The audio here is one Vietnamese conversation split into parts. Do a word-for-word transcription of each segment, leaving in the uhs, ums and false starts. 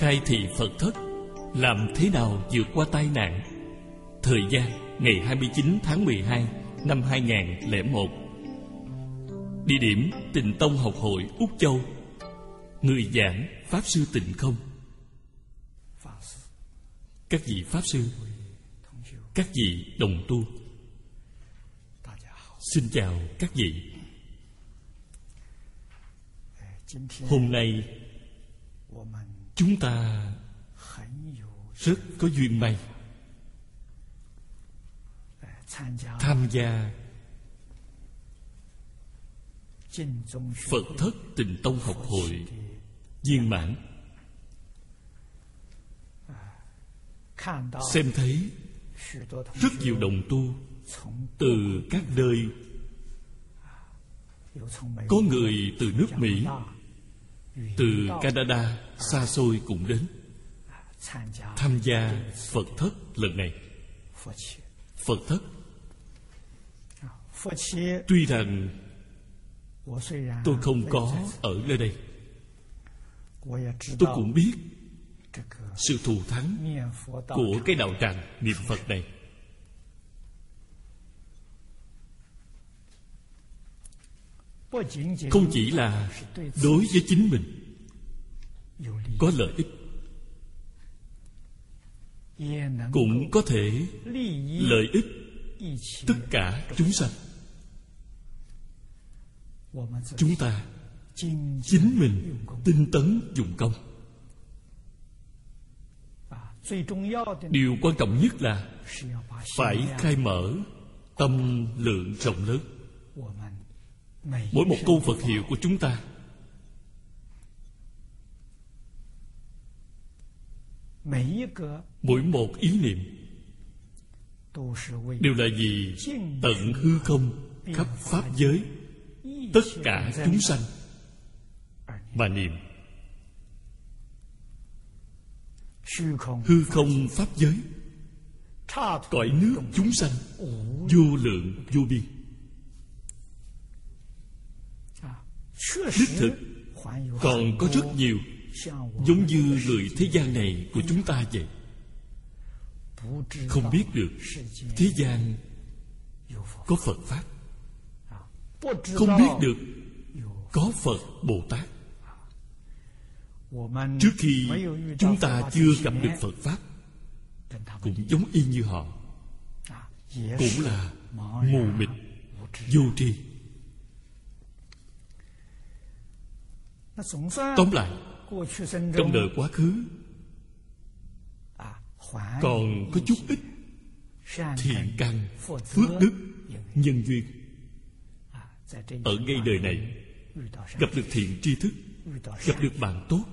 khai thị Phật thất, làm thế nào vượt qua tai nạn. Thời gian ngày hai mươi chín tháng mười hai năm hai nghìn không trăm lẻ một. Địa điểm Tịnh Tông Học hội Úc Châu. Người giảng Pháp Sư Tịnh Không. Các vị Pháp Sư, các vị đồng tu, xin chào các vị. Hôm nay chúng ta rất có duyên may tham gia Phật thất Tịnh Tông Học hội viên mãn. Xem thấy rất nhiều đồng tu từ các nơi, có người từ nước Mỹ, từ Canada xa xôi cũng đến tham gia Phật thất lần này. Phật thất, tuy rằng tôi không có ở nơi đây, tôi cũng biết sự thù thắng của cái đạo tràng niệm Phật này. Không chỉ là đối với chính mình có lợi ích, cũng có thể lợi ích tất cả chúng sanh. Chúng ta chính mình tinh tấn dụng công. Điều quan trọng nhất là phải khai mở tâm lượng rộng lớn. Mỗi một câu Phật hiệu của chúng ta mỗi một ý niệm đều là vì tận hư không khắp pháp giới tất cả chúng sanh mà niệm. Hư không pháp giới, cõi nước chúng sanh vô lượng vô biên. Đích thực còn có rất nhiều giống như người thế gian này của chúng ta vậy. Không biết được thế gian có Phật Pháp, không biết được có Phật Bồ Tát. Trước khi chúng ta chưa gặp được Phật Pháp, cũng giống y như họ, cũng là mù mịt, vô tri. Tóm lại, trong đời quá khứ còn có chút ít thiện căn, phước đức, nhân duyên. Ở ngay đời này gặp được thiện tri thức, gặp được bạn tốt,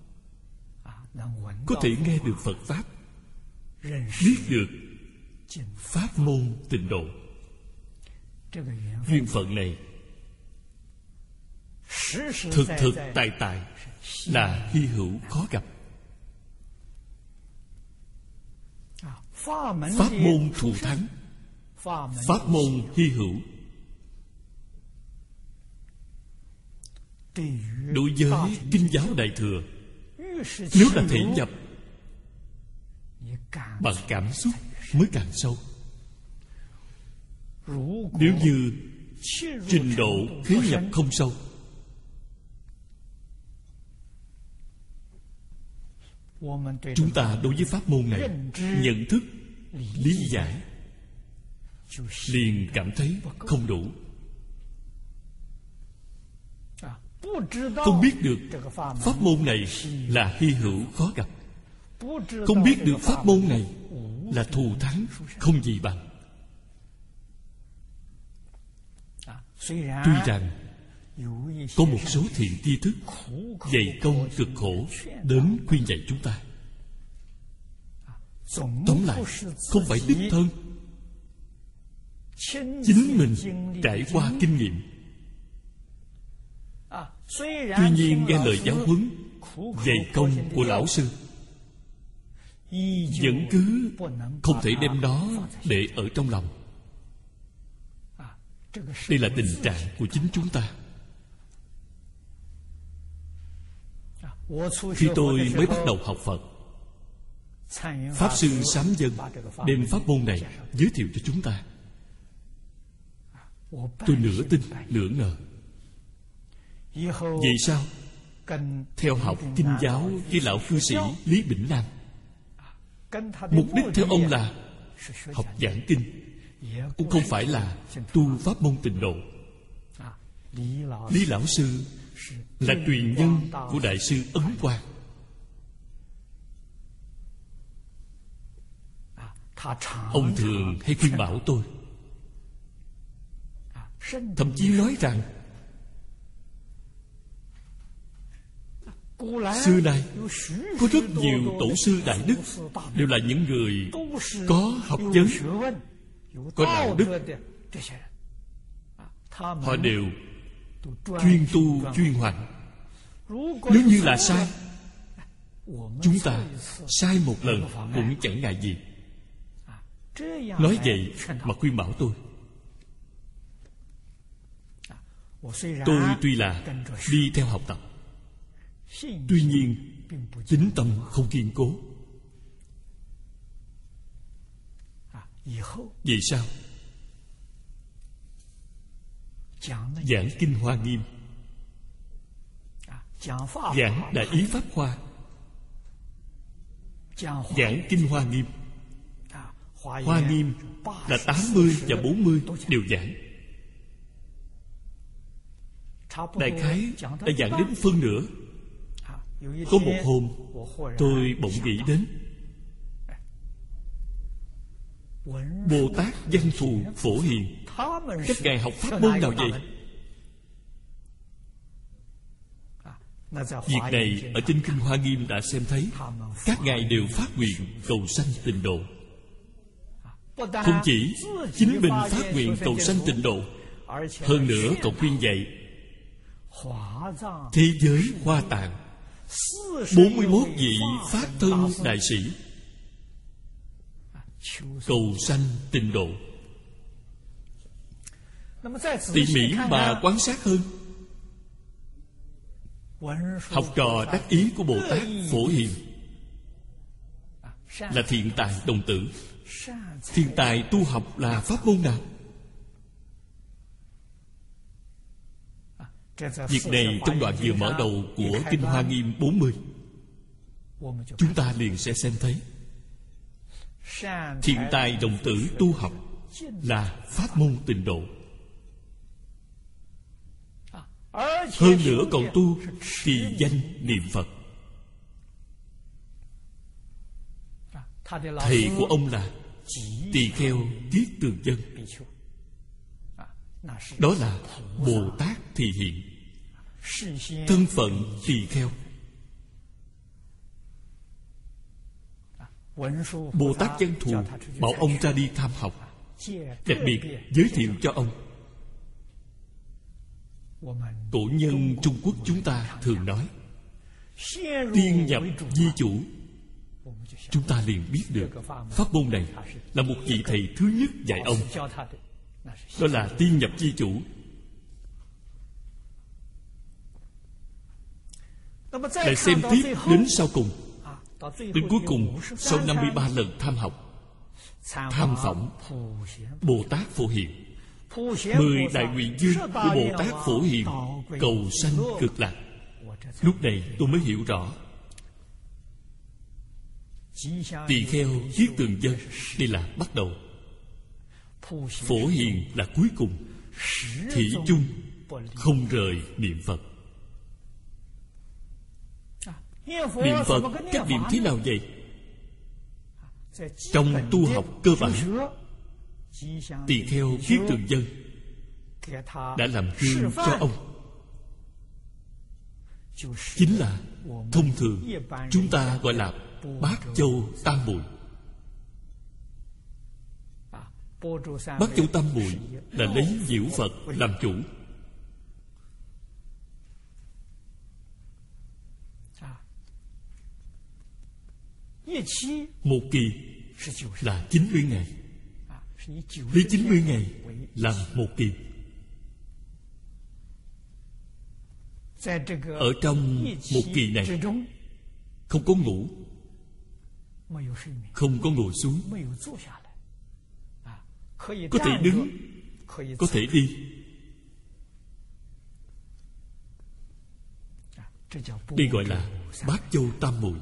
có thể nghe được Phật Pháp, biết được pháp môn tịnh độ. Duyên phận này thực thực tại tại là hy hữu khó gặp. Pháp môn thù thắng, pháp môn hy hữu. Đối với Kinh giáo Đại Thừa, nếu là thể nhập, bằng cảm xúc mới càng sâu. Nếu như trình độ thế nhập không sâu, chúng ta đối với pháp môn này nhận thức, lý giải liền cảm thấy không đủ. Không biết được pháp môn này là hy hữu khó gặp, không biết được pháp môn này là thù thắng không gì bằng. Tuy rằng có một số thiện tri thức dày công cực khổ đến khuyên dạy chúng ta, tóm lại không phải đích thân chính mình trải qua kinh nghiệm. Tuy nhiên nghe lời giáo huấn dày công của lão sư, vẫn cứ không thể đem nó để ở trong lòng. Đây là tình trạng của chính chúng ta. Khi tôi mới bắt đầu học Phật, Pháp Sư Sám Dân đem pháp môn này giới thiệu cho chúng ta. Tôi nửa tin nửa ngờ. Vậy sao? Theo học kinh giáo với lão cư sĩ Lý Bỉnh Nam, mục đích theo ông là học giảng kinh, cũng không phải là tu pháp môn tịnh độ. Lý lão sư là truyền nhân của đại sư Ấn Quang. Ông thường hay khuyên bảo tôi, thậm chí nói rằng xưa nay có rất nhiều tổ sư đại đức đều là những người có học vấn, có đạo đức. Họ đều chuyên tu chuyên hoằng. Nếu như là sai, chúng ta sai một lần cũng chẳng ngại gì. Nói vậy mà khuyên bảo tôi. Tôi tuy là đi theo học tập, tuy nhiên tín tâm không kiên cố. Vì sao? Giảng Kinh Hoa Nghiêm, giảng Đại Ý Pháp Hoa, giảng Kinh Hoa Nghiêm. Hoa Nghiêm là tám mươi và bốn mươi đều giảng. Đại khái đã giảng đến phân nửa. Có một hôm tôi bỗng nghĩ đến Bồ Tát Văn Thù Phổ Hiền, các ngài học pháp môn nào vậy? Việc này ở trên Kinh Hoa Nghiêm đã xem thấy. Các ngài đều phát nguyện cầu sanh tịnh độ. Không chỉ chính mình phát nguyện cầu sanh tịnh độ, hơn nữa còn khuyên dạy thế giới Hoa Tạng bốn mươi mốt vị phát thân đại sĩ cầu sanh tịnh độ. Tỉ mỉ mà quan sát hơn, học trò đắc ý của Bồ Tát Phổ Hiền là thiện tài đồng tử. Thiện tài tu học là pháp môn nào? Việc này trong đoạn vừa mở đầu của Kinh Hoa Nghiêm bốn mươi, chúng ta liền sẽ xem thấy. Thiện tài đồng tử tu học là pháp môn tịnh độ. Hơn nữa còn tu trì danh niệm Phật. Thầy của ông là Tỳ Kheo Kiết Tường Dân. Đó là Bồ Tát Thị Hiện, thân phận tỳ kheo. Bồ Tát Văn Thù bảo ông ra đi tham học, đặc biệt giới thiệu cho ông. Cổ nhân Trung Quốc chúng ta thường nói tiên nhập di chủ. Chúng ta liền biết được pháp môn này là một vị thầy thứ nhất dạy ông. Đó là tiên nhập di chủ. Lại xem tiếp đến sau cùng. Đến cuối cùng, sau năm mươi ba lần tham học, tham phỏng Bồ Tát Phổ Hiền, mười đại nguyện dương của Bồ Tát Phổ Hiền cầu sanh cực lạc. Lúc này tôi mới hiểu rõ Tỳ Kheo Kiết Tường Dân đây là bắt đầu, Phổ Hiền là cuối cùng. Thủy chung không rời niệm Phật. Niệm Phật cách niệm thế nào vậy? Trong tu học cơ bản, Tỳ Kheo Kiết Tường Dân đã làm gương cho ông. Chính là thông thường chúng ta gọi là Bát Châu Tam Muội. Bát Châu Tam Muội là lấy diệu Phật làm chủ. Một kỳ là chín mươi ngày, lấy chín mươi ngày làm một kỳ. Ở trong một kỳ này không có ngủ, không có ngồi xuống, có thể đứng, có thể đi. Đây gọi là Bát Châu Tam Muội,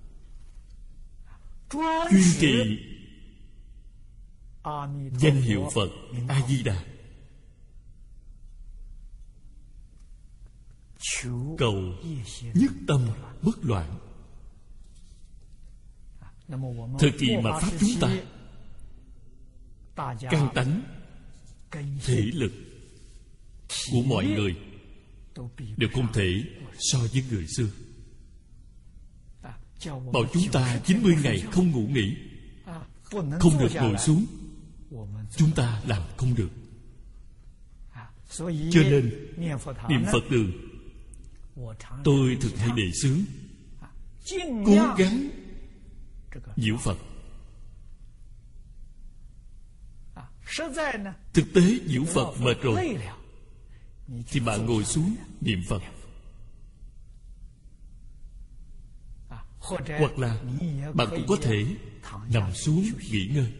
chuyên trì danh hiệu Phật A Di Đà, cầu nhất tâm bất loạn. Thời kỳ mà Pháp chúng ta, căn tánh, thể lực của mọi người đều không thể so với người xưa. Bảo chúng ta chín mươi ngày không ngủ nghỉ, không được ngồi xuống, chúng ta làm không được. Cho nên niệm Phật đường tôi thường hay đề xướng cố gắng nhiễu Phật. Thực tế nhiễu Phật mệt rồi thì bạn ngồi xuống niệm Phật, hoặc là bạn cũng có thể nằm xuống nghỉ ngơi.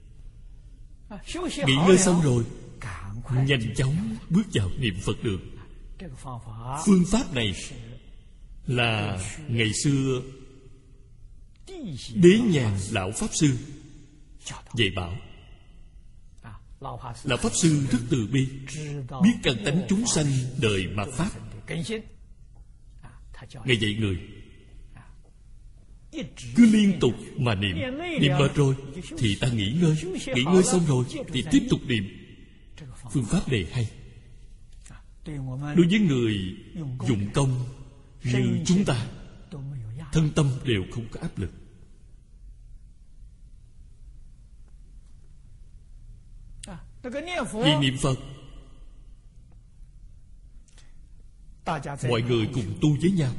Nghỉ ngơi xong rồi nhanh chóng bước vào niệm Phật đường. Phương pháp này là ngày xưa Đế Nhàn Lão Pháp Sư dạy bảo. Lão Pháp Sư rất từ bi, biết căn tánh chúng sanh đời mạt Pháp. Ngài dạy người cứ liên tục mà niệm. Niệm mệt rồi thì ta nghỉ ngơi, nghỉ ngơi xong rồi thì tiếp tục niệm. Phương pháp này hay. Đối với người dụng công như chúng ta, thân tâm đều không có áp lực. Vì niệm Phật, mọi người cùng tu với nhau,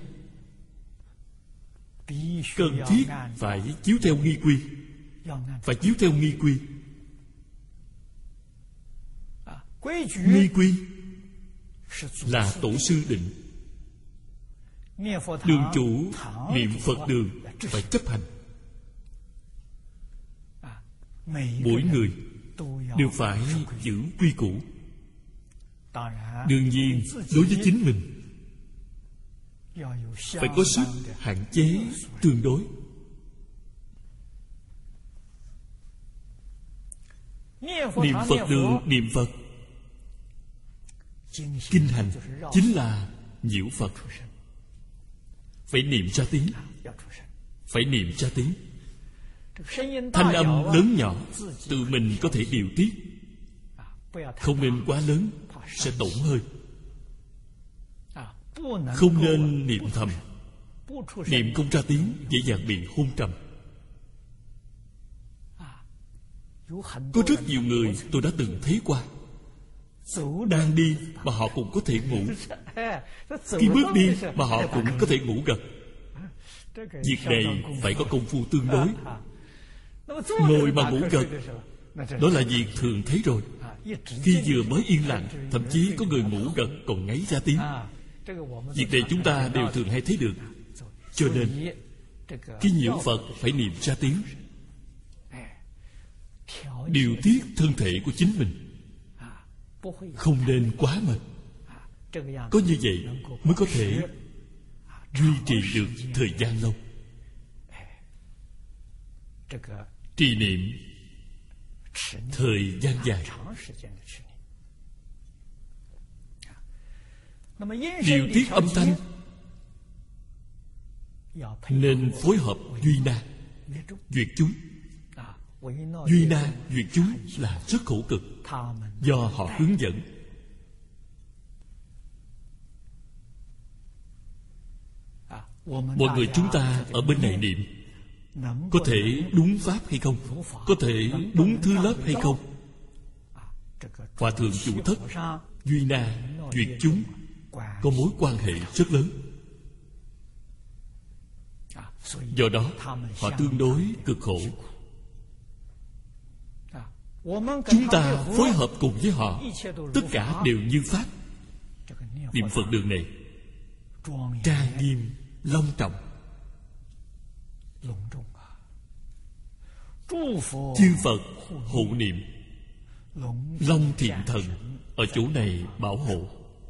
cần thiết phải chiếu theo nghi quy, phải chiếu theo nghi quy. Nghi quy là tổ sư định. Đường chủ niệm Phật đường phải chấp hành. Mỗi người đều phải giữ quy củ. Đương nhiên đối với chính mình phải có sức hạn chế tương đối. Niệm Phật đường niệm Phật, kinh hành chính là nhiễu Phật. Phải niệm ra tiếng, phải niệm ra tiếng. Thanh âm lớn nhỏ tự mình có thể điều tiết, không nên quá lớn, sẽ tổn hơi. Không nên niệm thầm. Niệm không ra tiếng dễ dàng bị hôn trầm. Có rất nhiều người tôi đã từng thấy qua, đang đi mà họ cũng có thể ngủ, khi bước đi mà họ cũng có thể ngủ gật. Việc này phải có công phu tương đối. Ngồi mà ngủ gật, đó là việc thường thấy rồi. Khi vừa mới yên lặng, thậm chí có người ngủ gật còn ngáy ra tiếng. Việc này chúng ta đều thường hay thấy được. Cho nên khi nhiễu Phật phải niệm ra tiếng, điều tiết thân thể của chính mình, không nên quá mệt. Có như vậy mới có thể duy trì được thời gian lâu. Trì niệm thời gian dài. Điều tiết âm thanh nên phối hợp duy na, duyệt chúng. Duy na, duyệt chúng là rất khổ cực, do họ hướng dẫn. Mọi người chúng ta ở bên này niệm có thể đúng pháp hay không, có thể đúng thứ lớp hay không. Hòa thượng chủ thất, duy na, duyệt chúng có mối quan hệ rất lớn. Do đó họ tương đối cực khổ. Chúng ta phối hợp cùng với họ, tất cả đều như pháp. Niệm Phật đường này trang nghiêm long trọng. Chư Phật hộ niệm, Long Thiện Thần ở chỗ này bảo hộ.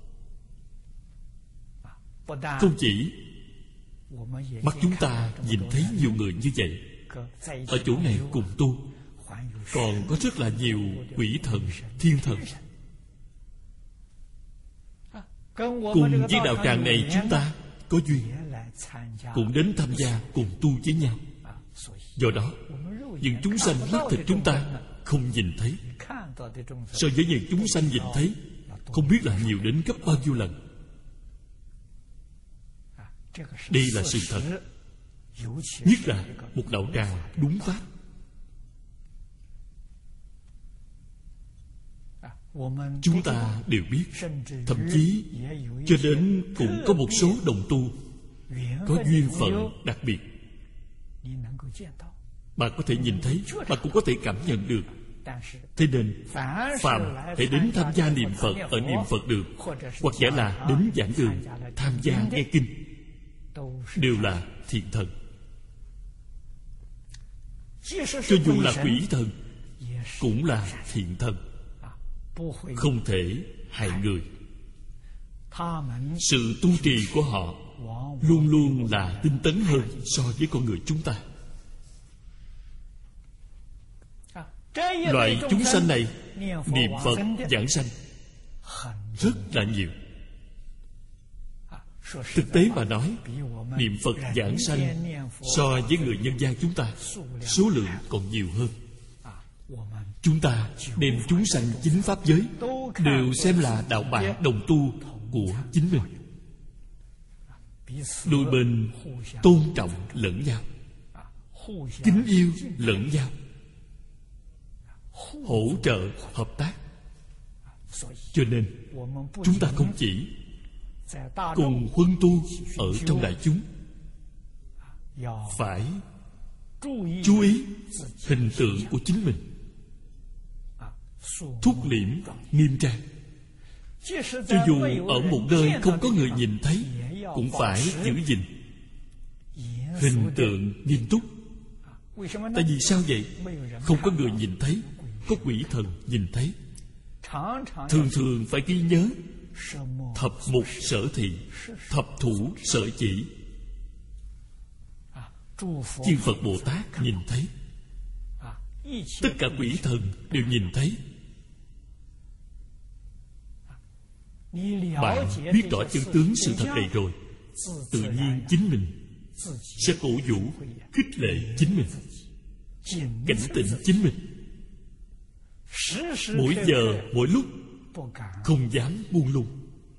Không chỉ mắt chúng ta nhìn thấy nhiều người như vậy ở chỗ này cùng tu, còn có rất là nhiều quỷ thần, thiên thần cùng với đạo tràng này chúng ta có duyên, cũng đến tham gia cùng tu với nhau. Do đó những chúng sanh mắt thịt chúng ta không nhìn thấy, so với những chúng sanh nhìn thấy không biết là nhiều đến gấp bao nhiêu lần. Đây là sự thật, nhất là một đạo tràng đúng pháp. Chúng ta đều biết, thậm chí cho đến cũng có một số đồng tu có duyên phận đặc biệt, bạn có thể nhìn thấy, bạn cũng có thể cảm nhận được. Thế nên phàm hãy đến tham gia niệm Phật ở niệm Phật đường, hoặc giả là đến giảng đường tham gia nghe kinh, đều là thiện thần. Cho dù là quỷ thần cũng là thiện thần, không thể hại người. Sự tu trì của họ luôn luôn là tinh tấn hơn so với con người chúng ta. Loại chúng sanh này niệm Phật giảng sanh rất là nhiều. Thực tế mà nói, niệm Phật giảng sanh so với người nhân gian chúng ta số lượng còn nhiều hơn. Chúng ta đem chúng sanh chính pháp giới đều xem là đạo bạn đồng tu của chính mình. Đôi bên tôn trọng lẫn nhau, kính yêu lẫn nhau, hỗ trợ hợp tác. Cho nên chúng ta không chỉ cùng huân tu ở trong đại chúng, phải chú ý hình tượng của chính mình, thúc liễm nghiêm trang. Cho dù ở một nơi không có người nhìn thấy, cũng phải giữ gìn hình tượng nghiêm túc. Tại vì sao vậy? Không có người nhìn thấy, có quỷ thần nhìn thấy. Thường thường phải ghi nhớ thập mục sở thị, thập thủ sở chỉ. Chư Phật Bồ Tát nhìn thấy, tất cả quỷ thần đều nhìn thấy. Bạn biết rõ chân tướng sự thật này rồi, tự nhiên chính mình sẽ cổ vũ, khích lệ chính mình, cảnh tỉnh chính mình, mỗi giờ mỗi lúc không dám buông lung.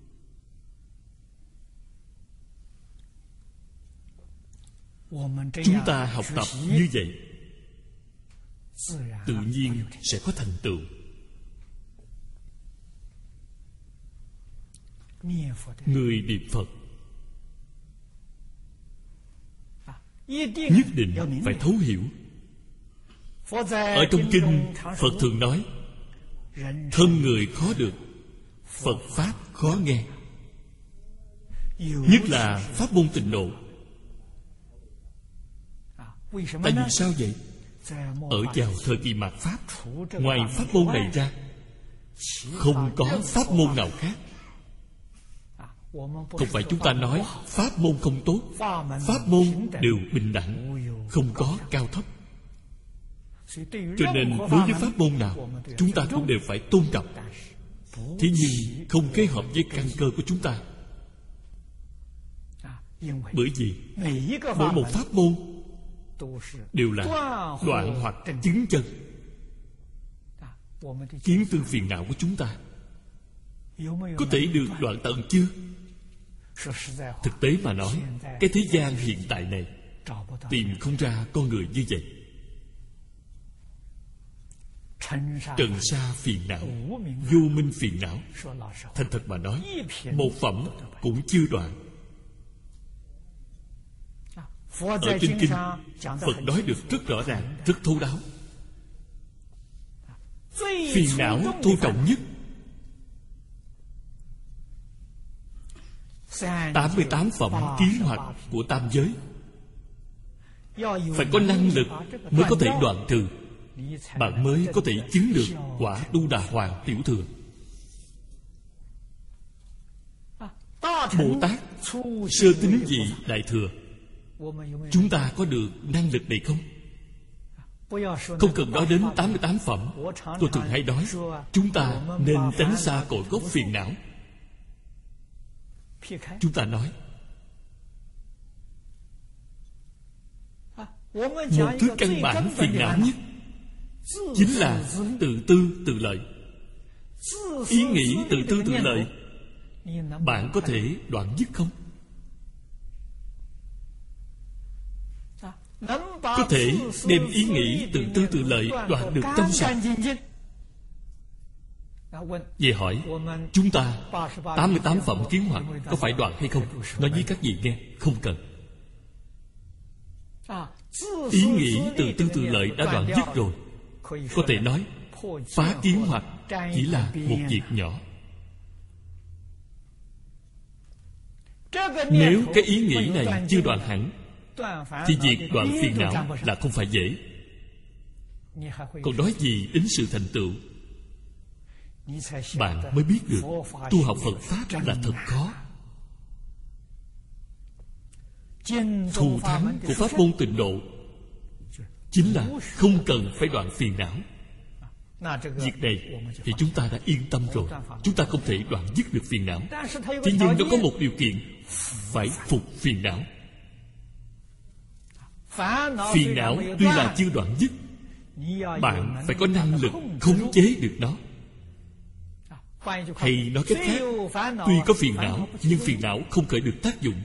Chúng ta học tập như vậy, tự nhiên sẽ có thành tựu. Người niệm Phật nhất định phải thấu hiểu. Ở trong kinh, Phật thường nói, thân người khó được, Phật Pháp khó nghe. Nhất là pháp môn Tịnh Độ. Tại vì sao vậy? Ở vào thời kỳ mạt Pháp, ngoài pháp môn này ra, không có pháp môn nào khác. Không phải chúng ta nói pháp môn không tốt, pháp môn đều bình đẳng, không có cao thấp. Cho nên đối với pháp môn nào, chúng ta cũng đều phải tôn trọng. Thế nhưng không kết hợp với căn cơ của chúng ta. Bởi vì mỗi một pháp môn đều là đoạn hoặc chứng chân. Kiến tư phiền não của chúng ta có thể được đoạn tận chưa? Thực tế mà nói, cái thế gian hiện tại này tìm không ra con người như vậy. Trần sa phiền não, vô minh phiền não, thành thật mà nói, một phẩm cũng chưa đoạn. Ở trên kinh, Phật nói được rất rõ ràng, rất thấu đáo. Phiền não thô trọng nhất tám mươi tám phẩm kiến hoặc của tam giới. Phải có năng lực mới có thể đoạn trừ, bạn mới có thể chứng được quả Tu Đà Hoàng Tiểu Thừa. Bồ Tát sơ tín vị Đại Thừa, chúng ta có được năng lực này không? Không cần nói đến tám mươi tám phẩm. Tôi thường hay nói, chúng ta nên tránh xa cội gốc phiền não. Chúng ta nói một thứ căn bản phiền não nhất chính là tự tư tự lợi. Ý nghĩ tự tư tự lợi, bạn có thể đoạn dứt không? Có thể đem ý nghĩ tự tư tự lợi đoạn được trong sạch. Về hỏi, chúng ta tám mươi tám phẩm kiến hoặc có phải đoạn hay không? Nói với các vị nghe, không cần. Ý nghĩ tự tư tự lợi đã đoạn dứt rồi. Có thể nói phá kiến hoặc chỉ là một việc nhỏ. Nếu cái ý nghĩ này chưa đoạn hẳn thì việc đoạn phiền não là không phải dễ. Còn nói gì đến sự thành tựu, bạn mới biết được tu học Phật Pháp là thật khó. Thù thắng của pháp môn Tịnh Độ chính là không cần phải đoạn phiền não. Việc này thì chúng ta đã yên tâm rồi. Chúng ta không thể đoạn dứt được phiền não. Thế nhưng nó có một điều kiện, phải phục phiền não. Phiền não tuy là chưa đoạn dứt, bạn phải có năng lực khống chế được nó. Hay nói cách khác, tuy có phiền não nhưng phiền não không khởi được tác dụng.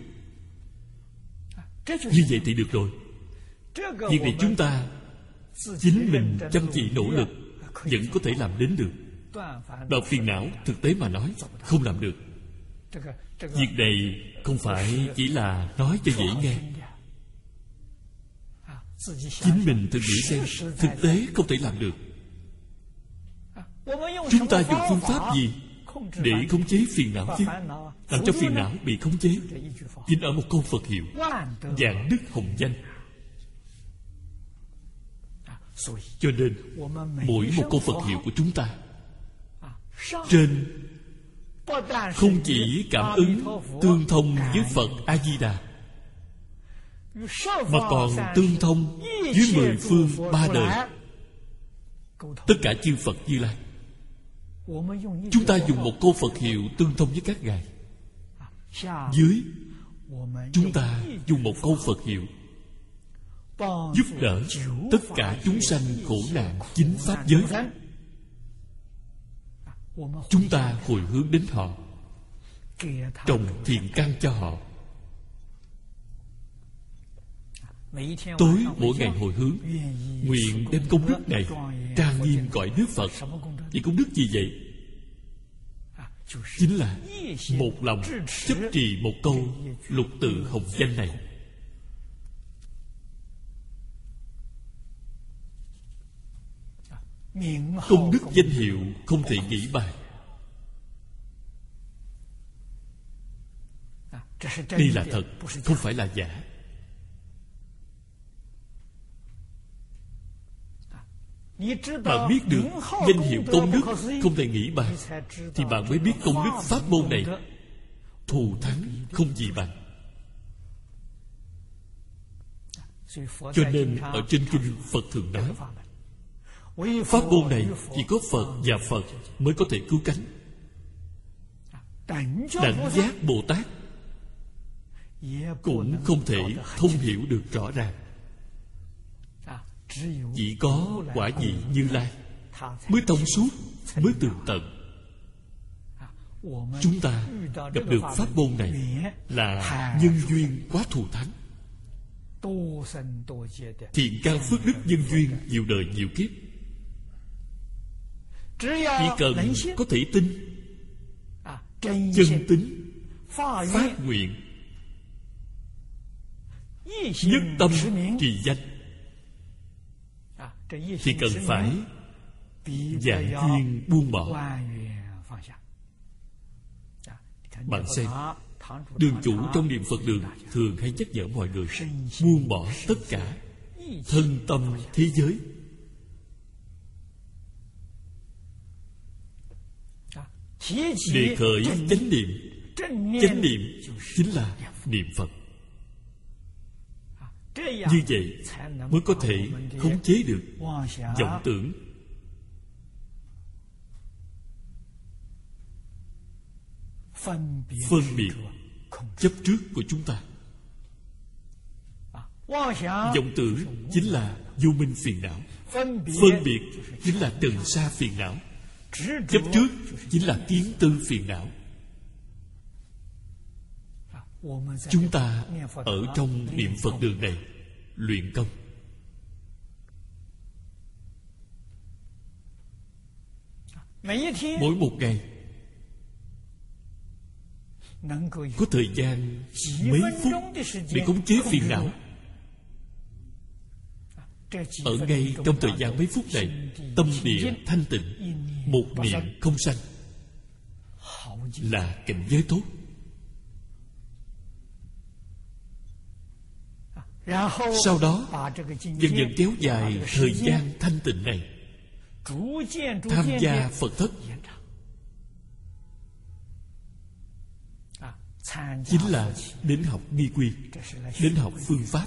Như vậy thì được rồi. Việc này chúng ta chính mình chăm chỉ nỗ lực vẫn có thể làm đến được. Đoạn phiền não thực tế mà nói không làm được. Việc này không phải chỉ là nói cho dễ nghe. Chính mình thử nghĩ xem, thực tế không thể làm được. Chúng ta dùng phương pháp gì để khống chế phiền não chứ? Làm cho phiền não bị khống chế chính ở một câu Phật hiệu: vạn đức hồng danh. Cho nên mỗi một câu Phật hiệu của chúng ta trên không chỉ cảm ứng tương thông với Phật A Di Đà, mà còn tương thông với mười phương ba đời, tất cả chư Phật Như Lai. Chúng ta dùng một câu Phật hiệu tương thông với các ngài. Dưới chúng ta dùng một câu Phật hiệu giúp đỡ tất cả chúng sanh khổ nạn chính pháp giới. Chúng ta hồi hướng đến họ, trồng thiện căn cho họ. Tối mỗi ngày hồi hướng, nguyện đem công đức này trang nghiêm cõi nước Phật. Vậy công đức gì vậy? Chính là một lòng chấp trì một câu lục tự hồng danh này. Công đức danh hiệu không thể nghĩ bàn. Đây là thật, không phải là giả. Bạn biết được danh hiệu công đức không thể nghĩ bàn, thì bạn mới biết công đức pháp môn này thù thắng không gì bằng. Cho nên ở trên kinh Phật thường nói, pháp môn này chỉ có Phật và Phật mới có thể cứu cánh. Đẳng giác Bồ Tát cũng không thể thông hiểu được rõ ràng. Chỉ có quả vị Như Lai mới thông suốt, mới tường tận. Chúng ta gặp được pháp môn này là nhân duyên quá thù thắng. Thiện căn phước đức nhân duyên nhiều đời nhiều kiếp. Chỉ cần có thể tin, chân tín, phát nguyện, nhất tâm trì danh, thì cần phải vạn duyên buông bỏ. Bạn xem, Đường chủ trong niệm Phật đường thường hay nhắc nhở mọi người buông bỏ tất cả thân tâm thế giới. Đề khởi chánh niệm. Chánh niệm chính là niệm Phật. Như vậy mới có thể khống chế được vọng tưởng. Phân biệt chấp trước của chúng ta. Vọng tưởng chính là vô minh phiền não. Phân biệt chính là trần sa phiền não. Chấp trước chính là kiến tư phiền não. Chúng ta ở trong niệm Phật đường này luyện công. Mỗi một ngày có thời gian mấy phút để khống chế phiền não. Ở ngay trong thời gian mấy phút này, tâm địa thanh tịnh, một niệm không sanh, là cảnh giới tốt. Sau đó dần dần kéo dài thời gian thanh tịnh này, tham gia Phật thất, chính là đến học nghi quy, đến học phương pháp.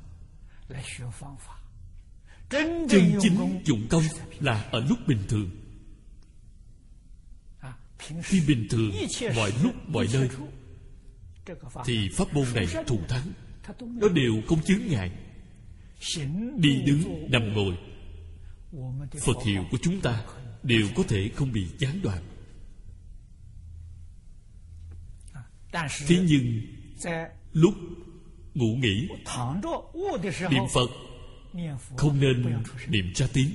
Chân chính dụng công là ở lúc bình thường. Khi bình thường, mọi lúc mọi nơi, thì pháp môn này thù thắng. Nó đều không chướng ngại. Đi đứng, nằm ngồi, Phật hiệu của chúng ta đều có thể không bị gián đoạn. Thế nhưng lúc ngủ nghỉ, niệm Phật không nên niệm ra tiếng.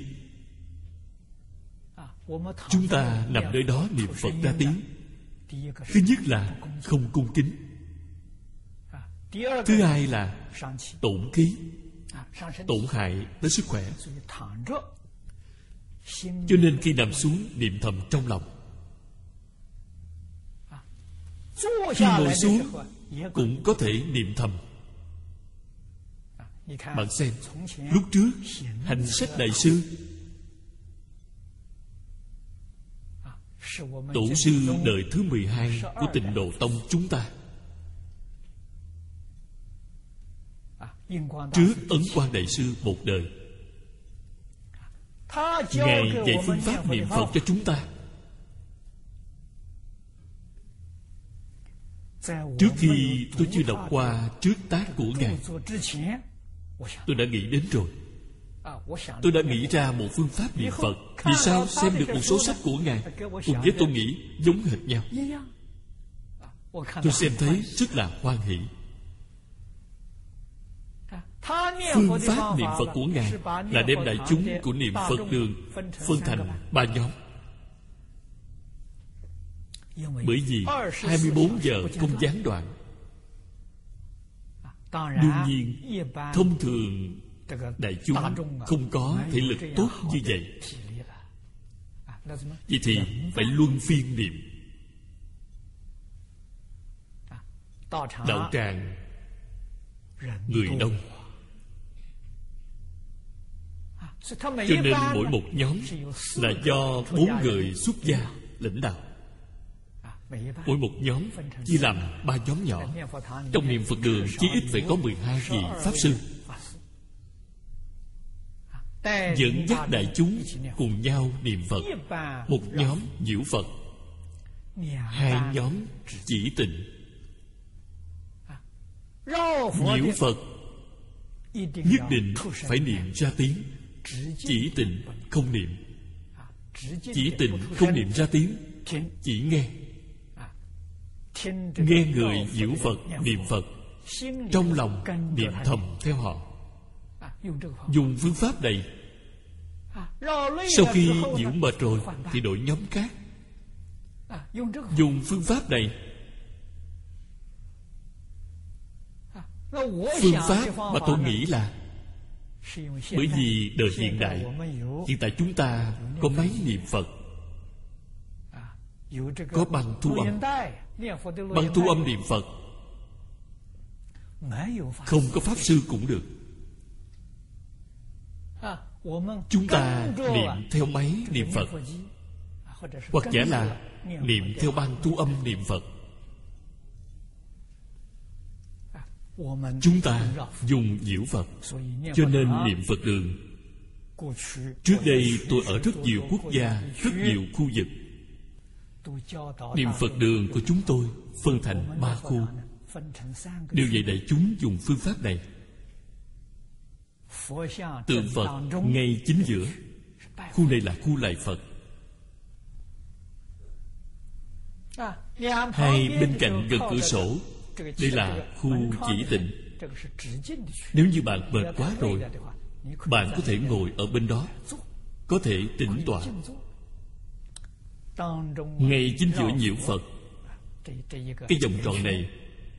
Chúng ta nằm nơi đó niệm Phật ra tiếng, thứ nhất là không cung kính, thứ hai là tổn khí, tổn hại tới sức khỏe. Cho nên khi nằm xuống niệm thầm trong lòng. Khi ngồi xuống cũng có thể niệm thầm. Bạn xem, lúc trước Hành Sách Đại Sư, tổ sư đời thứ mười hai của Tịnh Độ Tông chúng ta, trước Ấn Quang Đại Sư một đời, Ngài dạy phương pháp niệm Phật cho chúng ta. Trước khi tôi chưa đọc qua trước tác của Ngài, tôi đã nghĩ đến rồi. Tôi đã nghĩ ra một phương pháp niệm Phật. Vì sao xem được một số sách của Ngài cùng với tôi nghĩ giống hệt nhau? Tôi xem thấy rất là hoan hỷ. Phương pháp niệm Phật của Ngài là đem đại chúng của niệm Phật đường phân thành ba nhóm. Bởi vì hai mươi bốn giờ không gián đoạn. Đương nhiên, thông thường đại chúng không có thể lực tốt như vậy. Vậy thì phải luân phiên niệm. Đạo tràng người đông, cho nên mỗi một nhóm là do bốn người xuất gia lãnh đạo. Mỗi một nhóm chia làm ba nhóm nhỏ. Trong niệm Phật đường chí ít phải có mười hai vị Pháp Sư dẫn dắt đại chúng cùng nhau niệm Phật. Một nhóm nhiễu Phật, hai nhóm chỉ tịnh. Nhiễu Phật nhất định phải niệm ra tiếng, chỉ tịnh không niệm. Chỉ tịnh không niệm ra tiếng, chỉ nghe. Nghe người nhiễu Phật niệm Phật, trong lòng niệm thầm theo họ. Dùng phương pháp này. Sau khi nhiễu mệt rồi thì đổi nhóm khác. Dùng phương pháp này. Phương pháp mà tôi nghĩ là bởi vì đời hiện đại, hiện tại chúng ta có máy niệm Phật. có băng thu âm. Băng thu âm niệm Phật, không có pháp sư cũng được. Chúng ta niệm theo máy niệm Phật, hoặc giả là niệm theo băng thu âm niệm Phật. Chúng ta dùng diệu Phật, cho nên niệm Phật đường. Trước đây tôi ở rất nhiều quốc gia, rất nhiều khu vực. Niệm Phật đường của chúng tôi phân thành ba khu, đều dạy đại chúng dùng phương pháp này. Tượng Phật ngay chính giữa. Khu này là khu lạy Phật. Hai bên cạnh gần cửa sổ, đây là khu chỉ tịnh. Nếu như bạn mệt quá rồi, bạn có thể ngồi ở bên đó, có thể tĩnh tọa. Ngay chính giữa nhiễu Phật, cái vòng tròn này,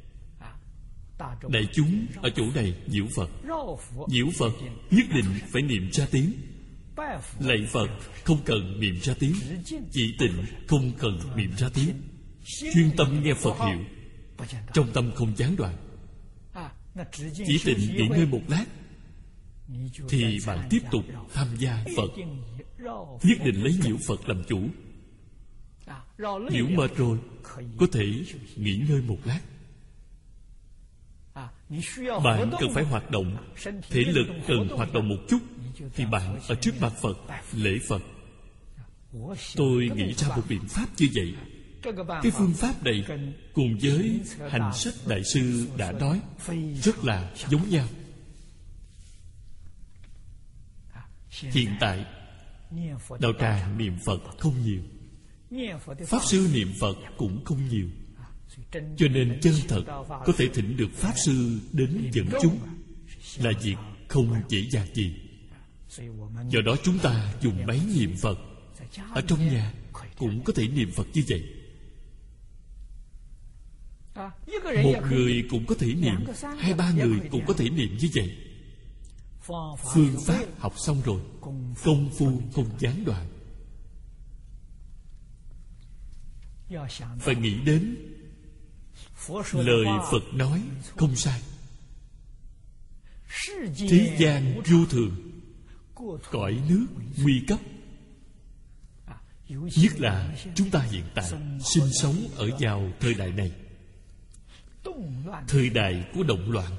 đại chúng ở chỗ này nhiễu Phật. Nhiễu Phật nhất định phải niệm ra tiếng. Lạy Phật không cần niệm ra tiếng. Chỉ tịnh không cần niệm ra tiếng. Chuyên tâm nghe Phật hiệu, trong tâm không gián đoạn. Chỉ tịnh nghỉ ngơi một lát, thì bạn tiếp tục tham gia Phật. Nhất định lấy nhiễu Phật làm chủ. Nhiễu mệt rồi, có thể nghỉ ngơi một lát. Bạn cần phải hoạt động, thể lực cần hoạt động một chút, thì bạn ở trước mặt Phật lễ Phật. Tôi nghĩ ra một biện pháp như vậy. Cái phương pháp này cùng với hành sách đại sư đã nói rất là giống nhau. Hiện tại đạo tràng niệm Phật không nhiều, pháp sư niệm Phật cũng không nhiều, cho nên chân thật có thể thỉnh được pháp sư đến dẫn chúng là việc không dễ dàng gì. Do đó chúng ta dùng máy niệm Phật, ở trong nhà cũng có thể niệm Phật như vậy. Một người cũng có thể niệm, hai ba người cũng có thể niệm như vậy. Phương pháp học xong rồi, công phu không gián đoạn. Phải nghĩ đến lời Phật nói không sai. Thế gian vô thường, cõi nước nguy cấp. Nhất là chúng ta hiện tại sinh sống ở vào thời đại này, thời đại của động loạn.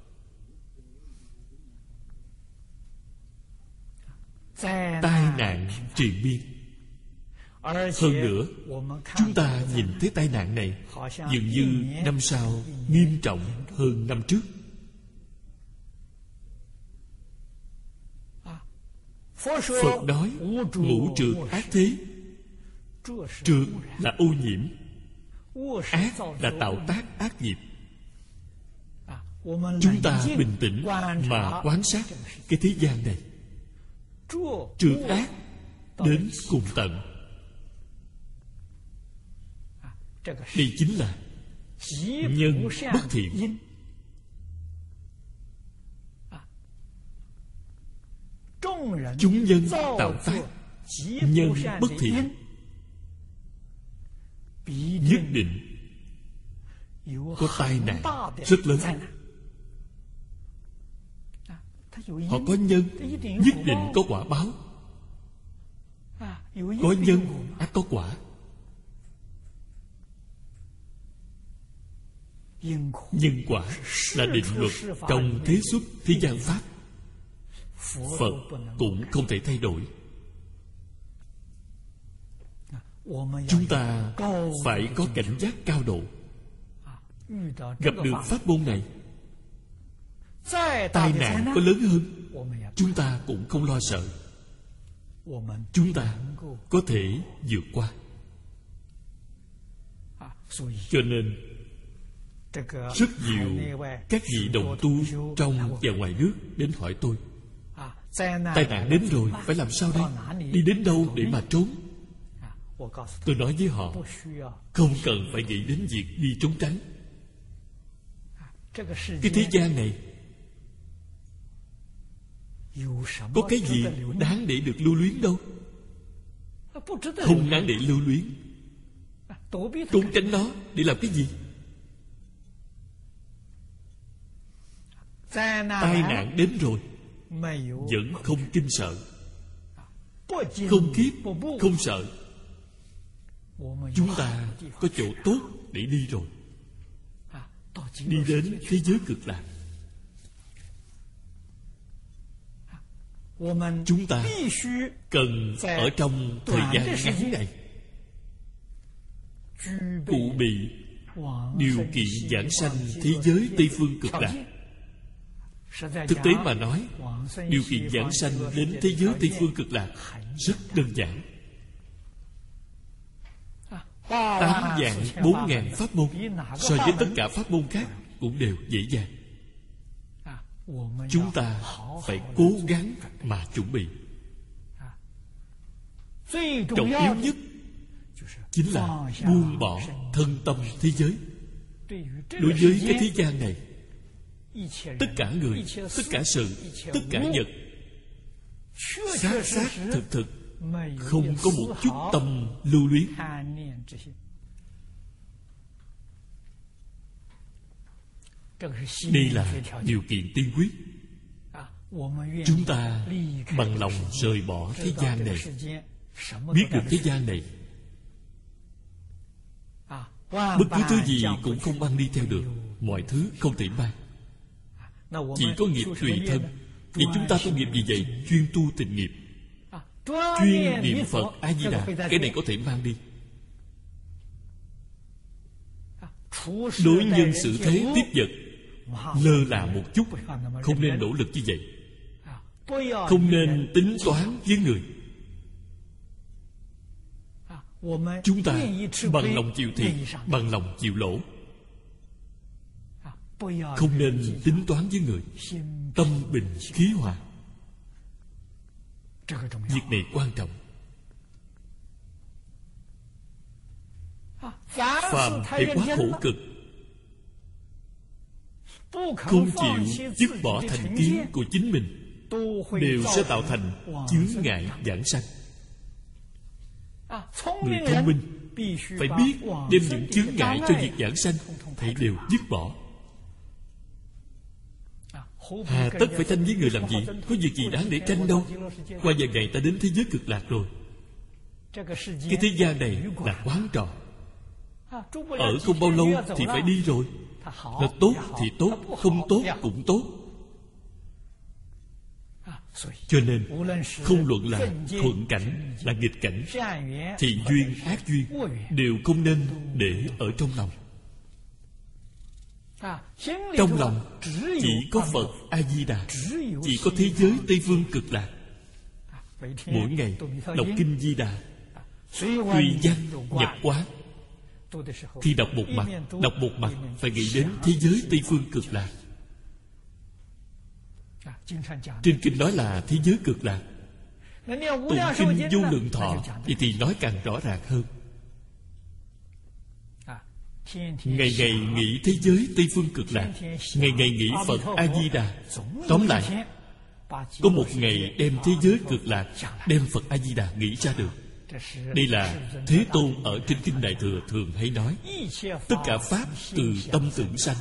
Tai nạn triền miên. Hơn nữa, chúng ta nhìn thấy tai nạn này dường như năm sau nghiêm trọng hơn năm trước. Phật nói ngũ trược ác thế. Trược là ô nhiễm, ác là tạo tác ác nghiệp. Chúng ta bình tĩnh mà quan sát cái thế gian này, trược ác đến cùng tận. Đây chính là nhân bất thiện. Chúng nhân tạo tác nhân bất thiện, nhất định có tai nạn rất lớn. Họ có nhân, nhất định có quả báo. Có nhân ắt có quả. Nhân quả là định luật trong thế xuất thế gian pháp. Phật cũng không thể thay đổi. Chúng ta phải có cảnh giác cao độ. Gặp được pháp môn này, tai nạn có lớn hơn, chúng ta cũng không lo sợ. Chúng ta có thể vượt qua. Cho nên rất nhiều các vị đồng tu trong và ngoài nước đến hỏi tôi, tai nạn đến rồi phải làm sao đây? Đi đến đâu để mà trốn? Tôi nói với họ, không cần phải nghĩ đến việc đi trốn tránh. Cái thế gian này có cái gì đáng để được lưu luyến đâu. Không đáng để lưu luyến. trốn tránh nó để làm cái gì? Tai nạn đến rồi vẫn không kinh sợ, không khiếp, không sợ. Chúng ta có chỗ tốt để đi rồi, đi đến thế giới cực lạc. Chúng ta cần ở trong thời gian ngắn này cụ bị điều kiện giảng sanh thế giới Tây Phương cực lạc. Thực tế mà nói, điều kiện giảng sanh đến thế giới Tây Phương cực lạc rất đơn giản. Tám vạn bốn ngàn pháp môn so với tất cả pháp môn khác cũng đều dễ dàng. Chúng ta phải cố gắng mà chuẩn bị. Trọng yếu nhất chính là buông bỏ thân tâm thế giới. Đối với cái thế gian này, tất cả người, tất cả sự, tất cả vật, xác xác thực thực, không có một chút tâm lưu luyến. Đây là điều kiện tiên quyết. Chúng ta bằng lòng rời bỏ thế gian này, biết được thế gian này bất cứ thứ gì cũng không mang đi theo được, mọi thứ không thể mang, chỉ có nghiệp tùy thân. Vậy chúng ta tu nghiệp gì vậy? Chuyên tu tịnh nghiệp, chuyên niệm Phật A Di Đà. Cái này có thể mang đi. Đối nhân xử thế tiếp vật lơ là một chút, không nên nỗ lực như vậy, không nên tính toán với người. Chúng ta bằng lòng chịu thiệt, bằng lòng chịu lỗ, không nên tính toán với người. Tâm bình khí hòa, việc này quan trọng. Phàm hay quá khổ cực, không chịu dứt bỏ thành kiến của chính mình, đều sẽ tạo thành chướng ngại giảng sanh. Người thông minh phải biết đem những chướng ngại cho việc giảng sanh thảy đều dứt bỏ. Hà tất phải tranh với người làm gì? Có việc gì đáng để tranh đâu. Qua vài ngày ta đến thế giới cực lạc rồi. Cái thế gian này là quán trò, ở không bao lâu thì phải đi rồi. Là tốt thì tốt, không tốt cũng tốt. Cho nên không luận là thuận cảnh, là nghịch cảnh, thiện duyên, ác duyên, đều không nên để ở trong lòng. Trong lòng chỉ có Phật A Di Đà, chỉ có thế giới Tây Phương cực lạc. Mỗi ngày đọc kinh Di Đà, tùy văn nhập quán. Khi đọc một mặt, đọc một mặt phải nghĩ đến thế giới Tây Phương cực lạc. Trên kinh nói là thế giới cực lạc. Tụng kinh Vô Lượng Thọ, vậy thì nói càng rõ ràng hơn. Ngày ngày nghĩ thế giới Tây Phương cực lạc, ngày ngày nghĩ Phật A Di Đà. Tóm lại, có một ngày đem thế giới cực lạc, đem Phật A Di Đà nghĩ ra được. Đây là Thế Tôn ở trên kinh Đại Thừa thường hay nói, tất cả pháp từ tâm tưởng sanh.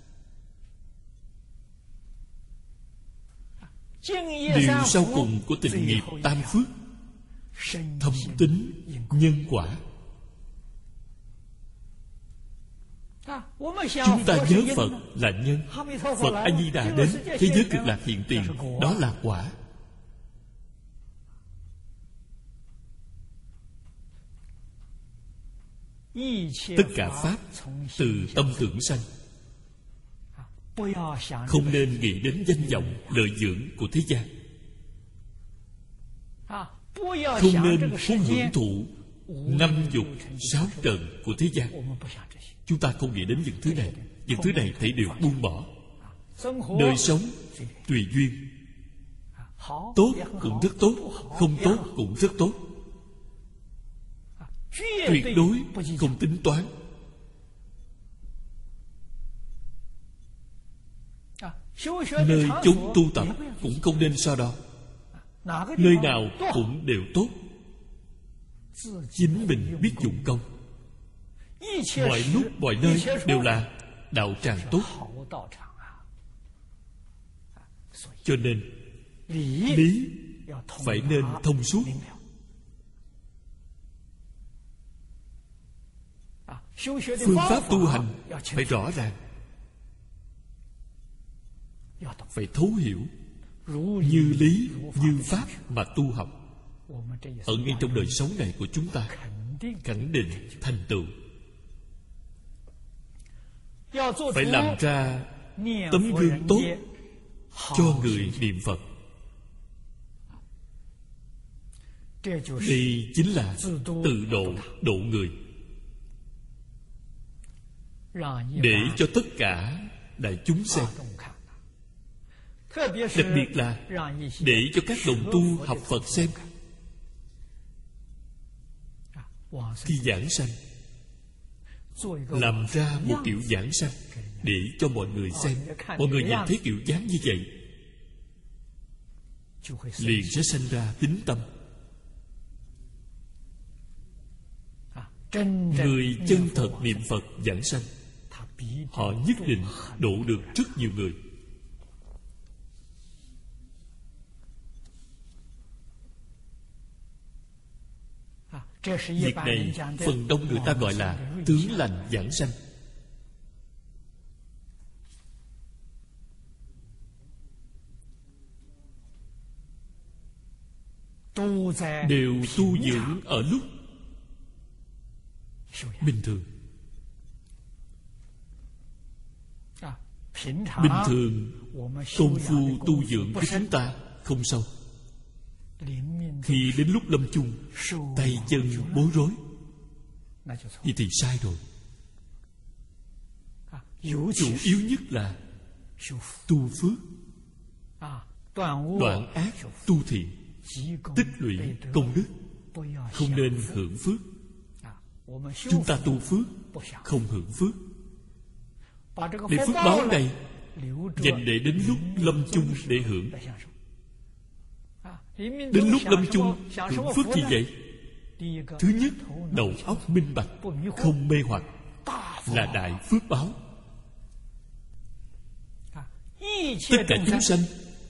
Điều sau cùng của tịnh nghiệp tam phước, thâm tín nhân quả. Chúng ta nhớ Phật là nhân, Phật A Di Đà đến thế giới cực lạc hiện tiền, đó là quả. Tất cả pháp từ tâm tưởng sanh. Không nên nghĩ đến danh vọng lợi dưỡng của thế gian, không nên muốn hưởng thụ năm dục sáu trần của thế gian. Chúng ta không nghĩ đến những thứ này. Những thứ này thể đều buông bỏ. Đời sống tùy duyên, tốt cũng rất tốt, không tốt cũng rất tốt. Tuyệt đối không tính toán. Nơi chúng tu tập cũng không nên so đo. Nơi nào cũng đều tốt. Chính mình biết dụng công. mọi lúc mọi nơi đều là đạo tràng tốt. Cho nên lý phải nên thông suốt. Phương pháp tu hành phải rõ ràng, phải thấu hiểu, như lý như pháp mà tu học. Ở ngay trong đời sống này của chúng ta khẳng định thành tựu. Phải làm ra tấm gương tốt cho người niệm Phật. Đây chính là tự độ độ người, để cho tất cả đại chúng xem. Đặc biệt là để cho các đồng tu học Phật xem. Khi giảng sanh, làm ra một kiểu giảng sanh để cho mọi người xem. Mọi người nhìn thấy kiểu dáng như vậy, liền sẽ sanh ra tín tâm. Người chân thật niệm Phật giảng sanh, họ nhất định độ được rất nhiều người. Việc này phần đông người ta gọi là tướng lành giảng sanh. Đều tu dưỡng ở lúc bình thường. Bình thường công phu tu dưỡng của chúng ta không sâu. Khi đến lúc lâm chung, tay chân bối rối, vậy thì sai rồi. Chủ yếu nhất là tu phước, đoạn ác tu thiện, tích lũy công đức. Không nên hưởng phước. Chúng ta tu phước, không hưởng phước. Để phước báo này dành để đến lúc lâm chung để hưởng. Đến lúc lâm chung hưởng phước gì vậy? Thứ nhất, đầu óc minh bạch, không mê hoặc, là đại phước báo. Tất cả chúng sanh,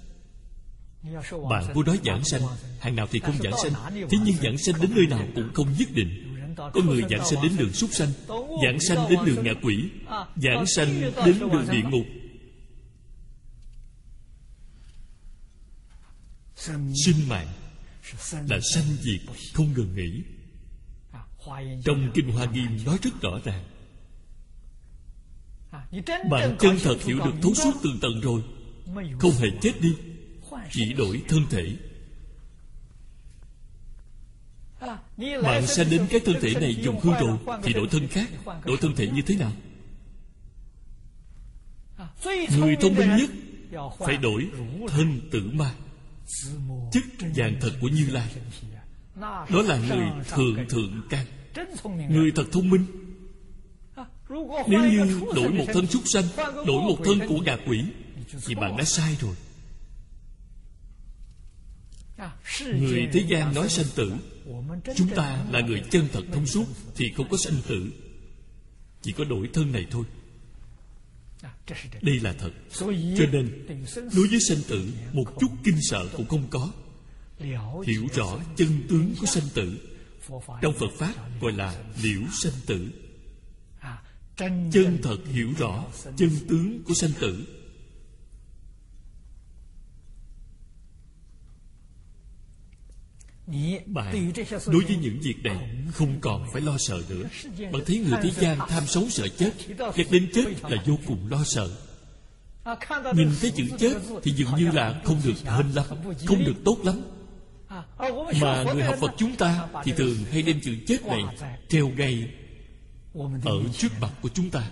bạn vô nói giảng sanh, hàng nào thì không giảng sanh. Thế nhưng giảng sanh đến nơi nào cũng không nhất định. Có người giảng sanh đến đường súc sanh, giảng sanh đến đường ngạ quỷ, giảng sanh đến đường địa ngục. Sinh mạng là sanh diệt không ngừng nghỉ. Trong Kinh Hoa Nghiêm nói rất rõ ràng. Bạn chân thật hiểu được thấu suốt tường tận rồi, không hề chết đi, chỉ đổi thân thể. Bạn sanh đến cái thân thể này dùng hư rồi, thì đổi thân khác. Đổi thân thể như thế nào? Người thông minh nhất phải đổi thân tử ma, chất vàng thật của Như Lai. Đó là người thượng thượng căn, người thật thông minh. Nếu như đổi một thân súc sanh, đổi một thân của ngạ quỷ, thì bạn đã sai rồi. Người thế gian nói sanh tử, chúng ta là người chân thật thông suốt thì không có sanh tử, chỉ có đổi thân này thôi. Đây là thật. Cho nên đối với sanh tử một chút kinh sợ cũng không có. Hiểu rõ chân tướng của sanh tử, trong Phật Pháp gọi là liễu sanh tử. Chân thật hiểu rõ chân tướng của sanh tử, bạn đối với những việc này không còn phải lo sợ nữa. Bạn thấy người thế gian tham sống sợ chết, nhắc đến chết là vô cùng lo sợ. Nhìn thấy chữ chết thì dường như là không được hên lắm, không được tốt lắm. Mà người học Phật chúng ta thì thường hay đem chữ chết này treo ngay ở trước mặt của chúng ta.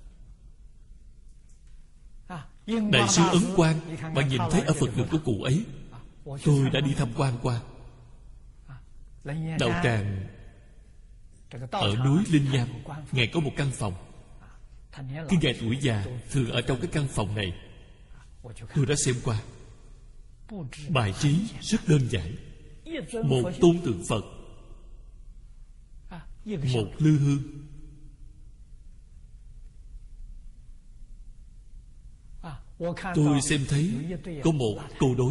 Đại sư Ấn Quang, bạn nhìn thấy ở Phật đường của cụ ấy. Tôi đã đi tham quan qua. Đạo tràng ở núi Linh Nham, Ngài có một căn phòng. Khi Ngài tuổi già thường ở trong cái căn phòng này. Tôi đã xem qua. Bài trí rất đơn giản. Một tôn tượng Phật, một lư hương, tôi xem thấy có một câu đối: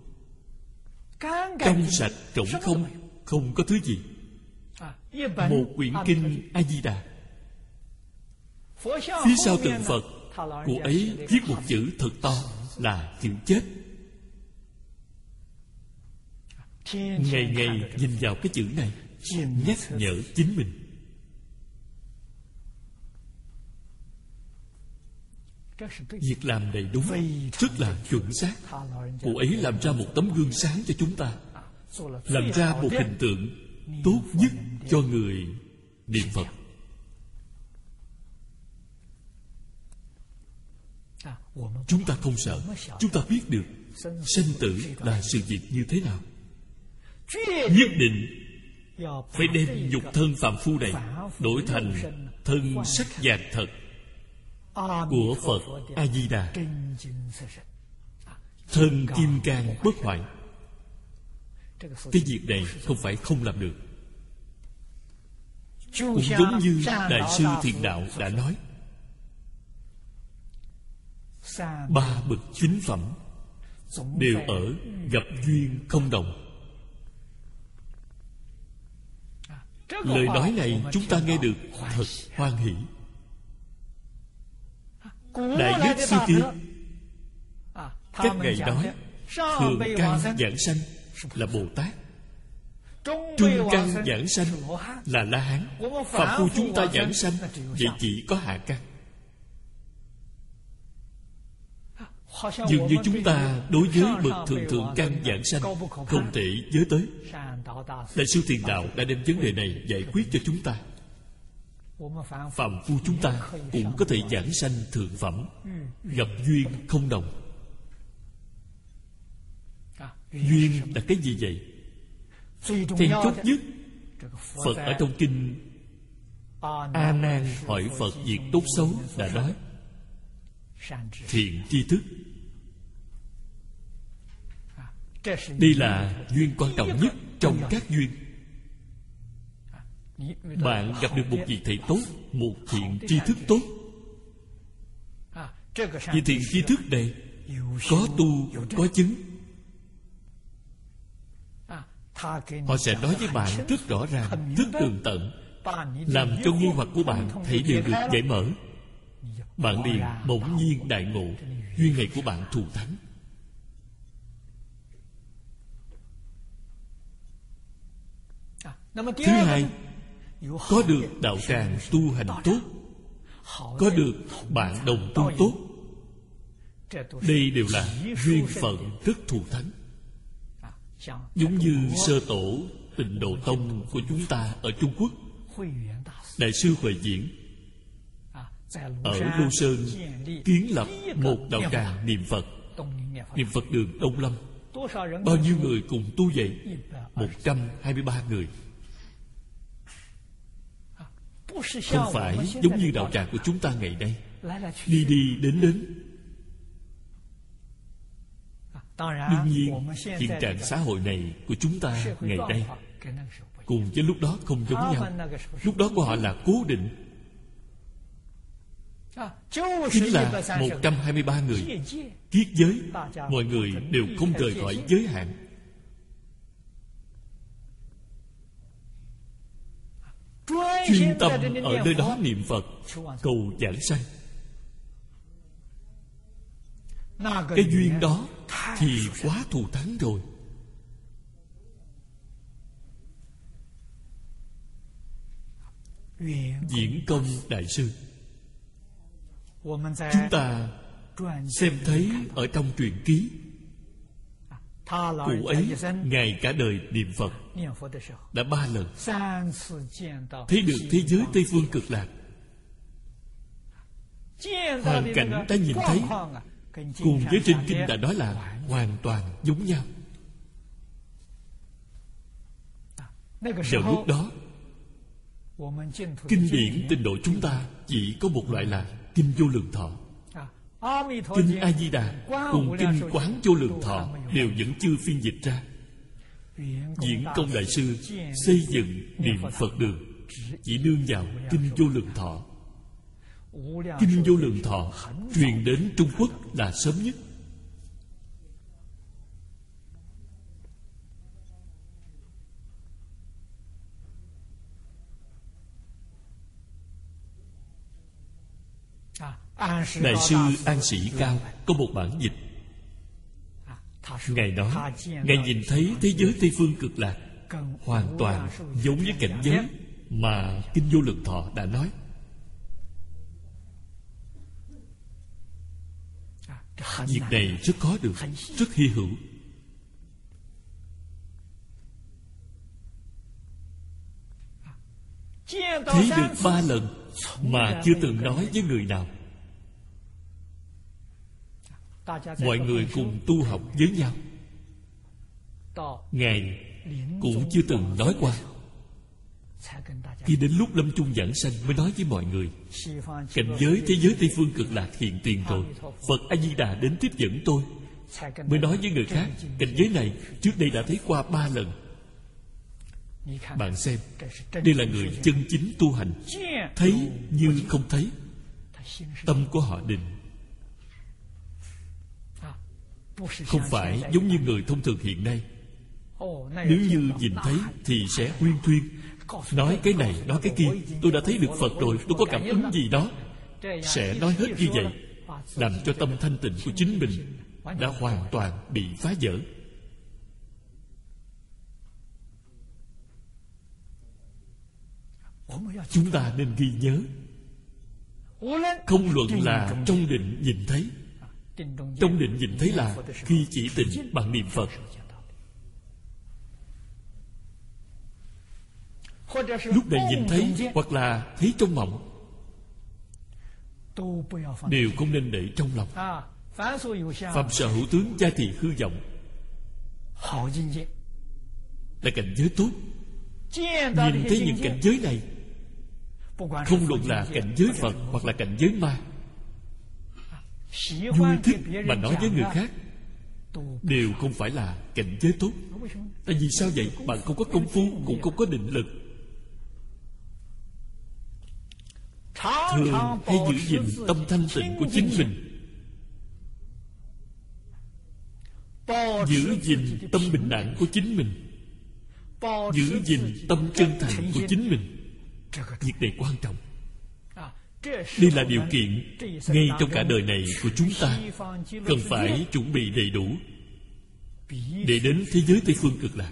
trong sạch trống không, không có thứ gì. Một quyển kinh A Di Đà, phía sau tượng Phật, cụ ấy viết một chữ thật to là chữ chết. Ngày ngày nhìn vào cái chữ này, nhắc nhở chính mình. Việc làm này đúng, rất là chuẩn xác. Cụ ấy làm ra một tấm gương sáng cho chúng ta, làm ra một hình tượng tốt nhất cho người niệm Phật. Chúng ta không sợ. Chúng ta biết được sanh tử là sự việc như thế nào. Nhất định phải đem nhục thân phàm phu này đổi thành thân sắc vàng thật của Phật A Di Đà, thân kim cang bất hoại. Cái việc này không phải không làm được. Cũng giống như Đại sư Thiền Đạo đã nói, ba bậc chính phẩm đều ở gặp duyên không đồng. Lời nói này chúng ta nghe được thật hoan hỷ. Đại đức xưa kia, các ngài nói thượng căn giảng sanh là Bồ Tát, trung căn giảng sanh là La Hán, phạm phu chúng ta giảng sanh vậy chỉ có hạ căn. Dường như chúng ta đối với bậc thượng thượng căn giảng sanh không thể giới tới. Đại sư Thiền Đạo đã đem vấn đề này giải quyết cho chúng ta. Phạm phu chúng ta cũng có thể giảng sanh thượng phẩm, gặp duyên không đồng. Duyên là cái gì vậy? Then chốt nhất, Phật ở trong kinh A Nan hỏi Phật việc tốt xấu đã nói thiện tri thức. Đây là duyên quan trọng nhất trong các duyên. Bạn gặp được một vị thầy tốt, một thiện tri thức tốt. Vì thiện tri thức này có tu, có chứng, họ sẽ nói với bạn rất rõ ràng, rất tường tận, làm cho nghi hoặc của bạn thấy đều được giải mở. Bạn liền bỗng nhiên đại ngộ, duyên này của bạn thù thắng. Thứ hai, có được đạo tràng tu hành tốt, có được bạn đồng tu tốt. Đây đều là duyên phận rất thù thắng. Giống như sơ tổ Tịnh Độ Tông của chúng ta ở Trung Quốc, Đại sư Huệ Diễn ở Lô Sơn kiến lập một đạo tràng niệm Phật, niệm Phật đường Đông Lâm. Bao nhiêu người cùng tu vậy? Một trăm hai mươi ba người. Không phải giống như đạo tràng của chúng ta ngày nay, đi đi đến đến. Đương nhiên, hiện trạng xã hội này của chúng ta ngày nay cùng với lúc đó không giống nhau. Lúc đó của họ là cố định, chính là một trăm hai mươi ba người kiết giới. Mọi người đều không rời khỏi giới hạn. Chuyên tâm ở nơi đó niệm Phật, cầu giảng sanh. Cái duyên đó thì quá thù thắng rồi. Diễn Công Đại sư, chúng ta xem thấy ở trong truyện ký, cụ ấy ngày cả đời niệm Phật đã ba lần thấy được thế giới Tây Phương Cực Lạc. Hoàn cảnh ta nhìn thấy cùng với trên kinh đã nói là hoàn toàn giống nhau. Vào lúc đó, kinh điển Tịnh Độ chúng ta chỉ có một loại là kinh Vô Lượng Thọ. Kinh A Di Đà cùng kinh Quán Vô Lượng Thọ đều vẫn chưa phiên dịch ra. Diễn Công Đại sư xây dựng niệm Phật đường chỉ nương vào kinh Vô Lượng Thọ. Kinh Vô Lượng Thọ truyền đến Trung Quốc là sớm nhất. Đại sư An Sĩ Cao có một bản dịch. Ngài nói, Ngài nhìn thấy thế giới Tây Phương Cực Lạc hoàn toàn giống với cảnh giới mà Kinh Vô Lượng Thọ đã nói. Việc này rất khó được, rất hy hữu. Thấy được ba lần mà chưa từng nói với người nào. Mọi người cùng tu học với nhau, Ngài cũng chưa từng nói qua. Khi đến lúc lâm chung giảng sanh mới nói với mọi người, cảnh giới thế giới Tây Phương Cực Lạc hiện tiền rồi, Phật A Di Đà đến tiếp dẫn tôi. Mới nói với người khác, cảnh giới này trước đây đã thấy qua ba lần. Bạn xem, đây là người chân chính tu hành, thấy như không thấy. Tâm của họ định, không phải giống như người thông thường hiện nay. Nếu như nhìn thấy thì sẽ huyên thuyên, nói cái này, nói cái kia. Tôi đã thấy được Phật rồi, tôi có cảm ứng gì đó. Sẽ nói hết như vậy, làm cho tâm thanh tịnh của chính mình đã hoàn toàn bị phá vỡ. Chúng ta nên ghi nhớ, không luận là trong định nhìn thấy. Trong định nhìn thấy là khi chỉ tịnh bằng niệm Phật. Lúc này nhìn thấy hoặc là thấy trong mộng, đều không nên để trong lòng. Phạm sở hữu tướng gia thị hư vọng là cảnh giới tốt. Nhìn thấy những cảnh giới này, không luận là cảnh giới Phật hoặc là cảnh giới ma, vui thích mà nói với người khác, đều không phải là cảnh giới tốt. Tại vì sao vậy? Bạn không có công phu, cũng không có định lực, thường hay giữ gìn tâm thanh tịnh của chính mình, giữ gìn tâm bình đẳng của chính mình, giữ gìn tâm chân thành của chính mình. Việc này quan trọng. Đây là điều kiện ngay trong cả đời này của chúng ta cần phải chuẩn bị đầy đủ để đến thế giới Tây Phương Cực Lạc.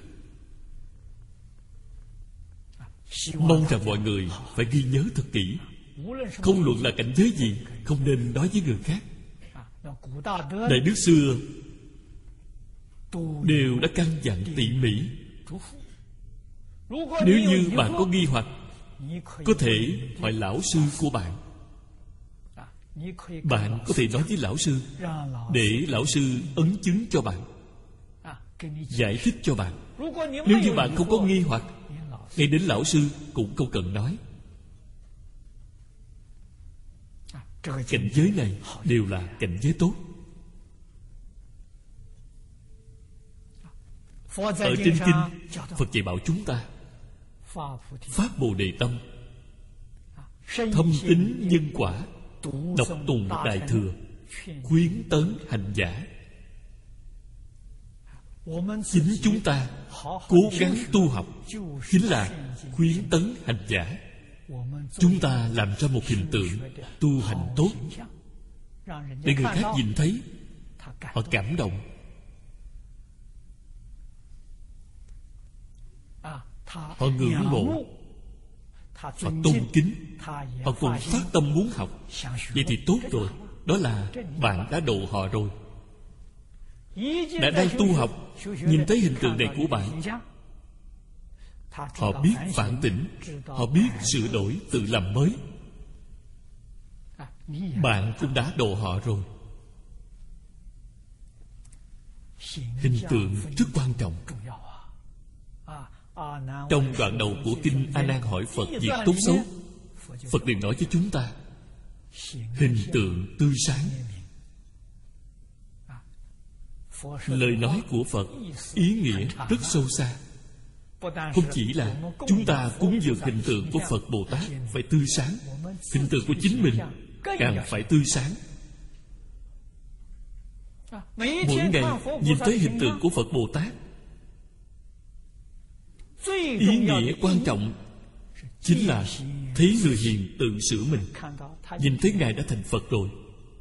Mong rằng mọi người phải ghi nhớ thật kỹ. Không luận là cảnh giới gì, không nên nói với người khác. Đại đức xưa đều đã căn dặn tỉ mỉ. Nếu như bạn có nghi hoặc, có thể hỏi lão sư của bạn. Bạn có thể nói với lão sư, để lão sư ấn chứng cho bạn, giải thích cho bạn. Nếu như bạn không có nghi hoặc, ngay đến lão sư cũng không cần nói. Cảnh giới này đều là cảnh giới tốt. Ở trên kinh, Phật dạy bảo chúng ta phát Bồ Đề tâm, thâm tín nhân quả, đọc tùng Đại Thừa, khuyến tấn hành giả. Chính chúng ta cố gắng tu học chính là khuyến tấn hành giả. Chúng ta làm ra một hình tượng tu hành tốt, để người khác nhìn thấy, họ cảm động, họ ngưỡng mộ, họ tôn kính, họ cũng phát tâm muốn học. Vậy thì tốt rồi. Đó là bạn đã độ họ rồi. Đã đang tu học, nhìn thấy hình tượng này của bạn, họ biết phản tỉnh, họ biết sửa đổi tự làm mới. Bạn cũng đã độ họ rồi. Hình tượng rất quan trọng. Trong đoạn đầu của kinh A Nan hỏi Phật việc tốt xấu, Phật liền nói cho chúng ta hình tượng tươi sáng. Lời nói của Phật ý nghĩa rất sâu xa. Không chỉ là chúng ta cúng dường hình tượng của Phật Bồ Tát phải tươi sáng, hình tượng của chính mình càng phải tươi sáng. Mỗi ngày nhìn thấy hình tượng của Phật Bồ Tát, ý nghĩa quan trọng chính là thấy người hiền tự sửa mình. Nhìn thấy Ngài đã thành Phật rồi.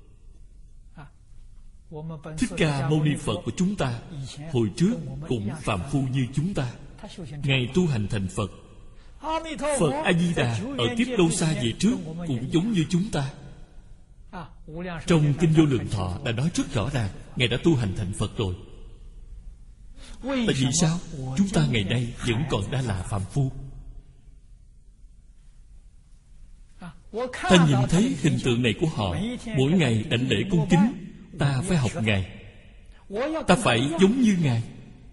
Thích Ca Mâu Ni Phật của chúng ta hồi trước cũng phàm phu như chúng ta. Ngài tu hành thành Phật. Phật A-di-đà ở kiếp lâu xa về trước cũng giống như chúng ta. Trong Kinh Vô Lượng Thọ đã nói rất rõ ràng Ngài đã tu hành thành Phật rồi. Tại vì sao chúng ta ngày nay vẫn còn đã là phàm phu? Ta nhìn thấy hình tượng này của họ, mỗi ngày đảnh lễ cung kính. Ta phải học Ngài, ta phải giống như Ngài.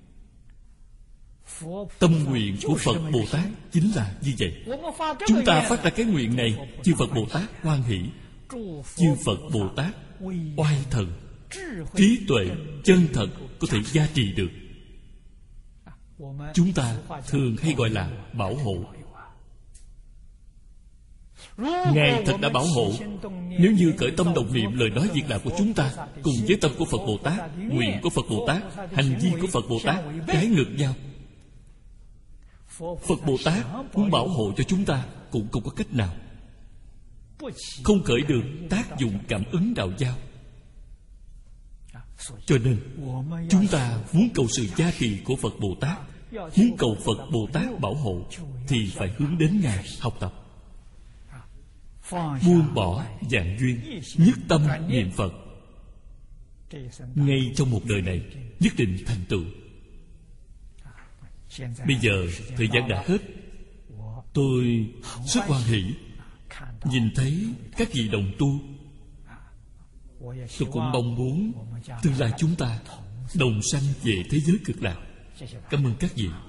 Tâm nguyện của Phật Bồ Tát chính là như vậy. Chúng ta phát ra cái nguyện này, chư Phật Bồ Tát hoan hỷ. Chư Phật Bồ Tát oai thần, trí tuệ chân thật có thể gia trì được. Chúng ta thường hay gọi là bảo hộ. Ngài thật đã bảo hộ. Nếu như khởi tâm đồng niệm lời nói việc làm của chúng ta cùng với tâm của Phật Bồ Tát, nguyện của Phật Bồ Tát, hành vi của Phật Bồ Tát trái ngược nhau, Phật Bồ Tát muốn bảo hộ cho chúng ta cũng không có cách nào. Không khởi được tác dụng cảm ứng đạo giao. Cho nên chúng ta muốn cầu sự gia trì của Phật Bồ Tát, muốn cầu Phật Bồ Tát bảo hộ, thì phải hướng đến Ngài học tập. Buông bỏ vạn duyên, nhất tâm niệm Phật, ngay trong một đời này nhất định thành tựu. Bây giờ thời gian đã hết. Tôi rất hoan hỷ nhìn thấy các vị đồng tu. Tôi cũng mong muốn tương lai chúng ta đồng sanh về thế giới cực lạc. Cảm ơn các vị.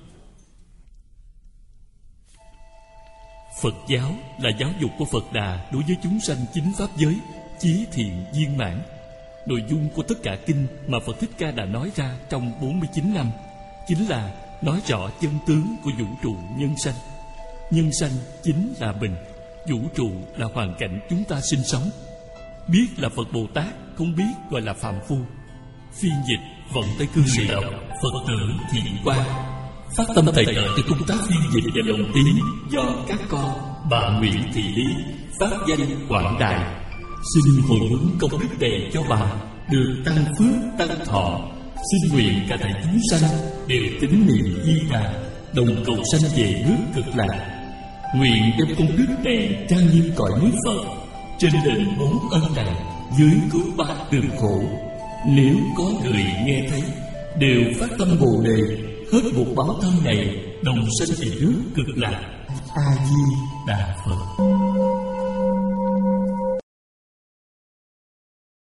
Phật giáo là giáo dục của Phật Đà đối với chúng sanh chính pháp giới, chí thiện viên mãn. Nội dung của tất cả kinh mà Phật Thích Ca đã nói ra trong bốn mươi chín năm chính là nói rõ chân tướng của vũ trụ nhân sanh. Nhân sanh chính là mình, vũ trụ là hoàn cảnh chúng ta sinh sống. Biết là Phật Bồ Tát, không biết gọi là phàm phu. Phiên dịch Vận Tây Cư Sĩ Đọc Phật tử Thiện Quang. Phát tâm tài trợ cho công tác phiên dịch và đồng tín do các con bà Nguyễn Thị Lý, pháp danh Quảng Đại. Xin hồi hướng công đức này cho bà được tăng phước tăng thọ. Xin nguyện cả thảy chúng sanh đều tín niệm Di Đà, đồng cầu sanh về nước cực lạc. Nguyện đem công đức này trang nghiêm cõi nước Phật, trên đền bốn ân này, dưới cứu ba đường khổ. Nếu có người nghe thấy đều phát tâm Bồ Đề, hết một báo thân này đồng sanh về nước cực lạc. A Di Đà Phật.